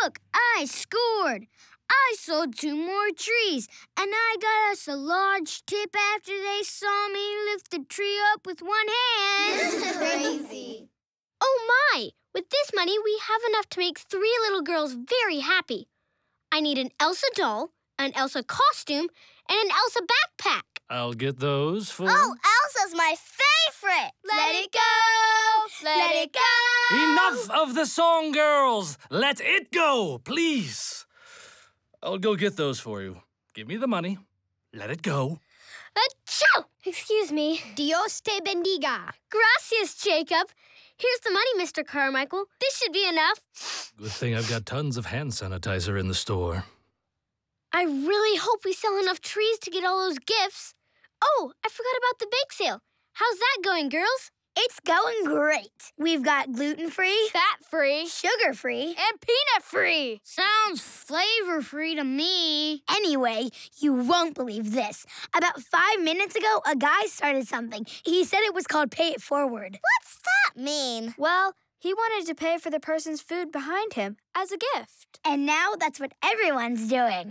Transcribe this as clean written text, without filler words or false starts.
Look, I scored. I sold 2 more trees, and I got us a large tip after they saw me lift the tree up with one hand. Crazy. Oh, my! With this money, we have enough to make 3 little girls very happy. I need an Elsa doll, an Elsa costume, and an Elsa backpack. I'll get those for... Oh, Elsa's my favorite. Let it go! Let it go! Enough of the song, girls! Let it go, please! I'll go get those for you. Give me the money. Let it go. Achoo! Excuse me. Dios te bendiga. Gracias, Jacob. Here's the money, Mr. Carmichael. This should be enough. Good thing I've got tons of hand sanitizer in the store. I really hope we sell enough trees to get all those gifts. Oh, I forgot about the bake sale. How's that going, girls? It's going great. We've got gluten-free, Fat-free, sugar-free, and peanut-free. sounds flavor-free to me. Anyway, you won't believe this. About 5 minutes ago, a guy started something. He said it was called Pay It Forward. What's that mean? Well, he wanted to pay for the person's food behind him as a gift. And now that's what everyone's doing.